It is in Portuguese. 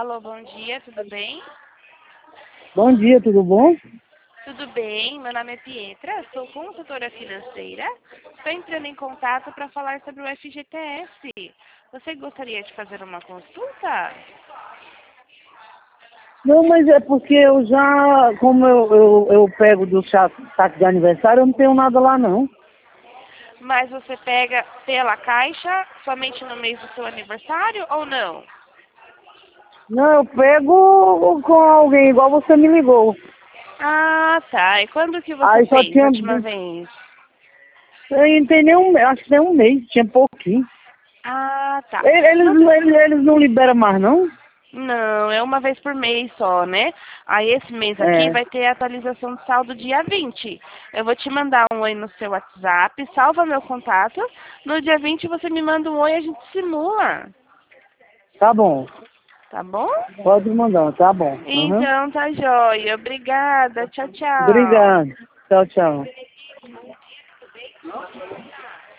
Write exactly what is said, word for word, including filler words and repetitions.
Alô, bom dia, tudo bem? Bom dia, tudo bom? Tudo bem, meu nome é Pietra, sou consultora financeira. Estou entrando em contato para falar sobre o F G T S. Você gostaria de fazer uma consulta? Não, mas é porque eu já, como eu, eu, eu pego do cha- saque de aniversário, eu não tenho nada lá não. Mas você pega pela caixa somente no mês do seu aniversário ou não? Não, eu pego com alguém, igual você me ligou. Ah, tá. E quando que você Aí só fez a tinha, última vez? eu não tem nem um, acho que tem um mês, tinha pouquinho. Ah, tá. Eles, Não, eles, eles, eles não liberam mais não? não, é uma vez por mês só, né? Aí esse mês aqui É, vai ter a atualização de saldo dia vinte. Eu vou te mandar um oi no seu WhatsApp, salva meu contato. No dia vinte você me manda um oi e a gente simula. tá bom, Tá bom? pode mandar, tá bom. Uhum. Então tá jóia. Obrigada. Tchau, tchau. Obrigado, tchau, tchau.